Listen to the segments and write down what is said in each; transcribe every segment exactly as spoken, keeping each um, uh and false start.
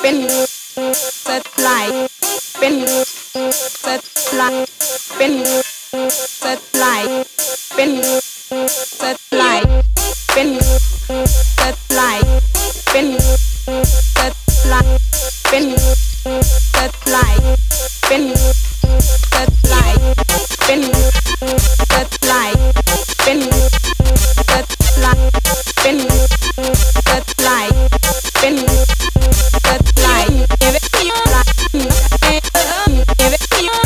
spin, set fly, spin, set fly, spin, set fly, spin, set fly, spin, set fly, spin, set fly, spin, set fly, spin, set fly, spin, set fly, spin, set fly, spin, set fly, spin, set fly, give it to you like, give it to you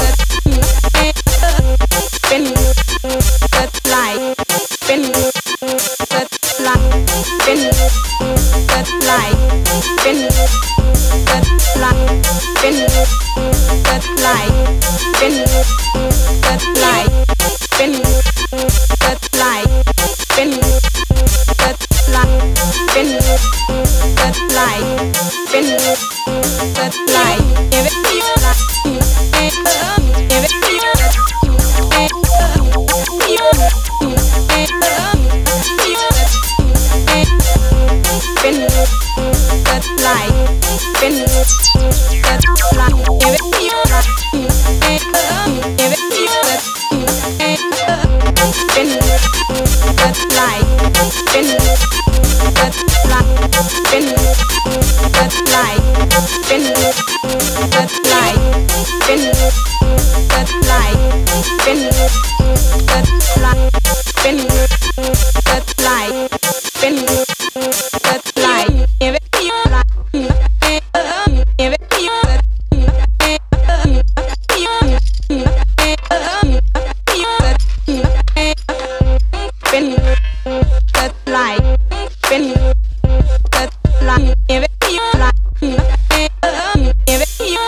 spin, set fly, spin, set fly, spin, set fly, spin, set fly, spin, set fly, spin, set fly, spin, set fly, spin, set fly, spin, set fly, spin, set fly, give it to you like, give it to you, spin, set fly, spin, set fly, give it to you like, give it to you, spin, set fly, spin, set fly, spin, set fly, spin, set fly, spin, set fly, spin, set fly, spin, set fly, spin, set fly, give it to you like, give it to you, spin, set fly, spin, set fly, give it to you like, give it to you,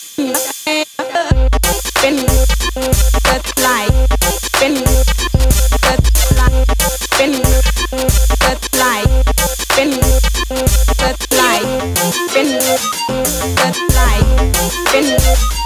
spin, set fly, spin, set fly, spin, set fly, spin, set fly, spin, set fly, spin.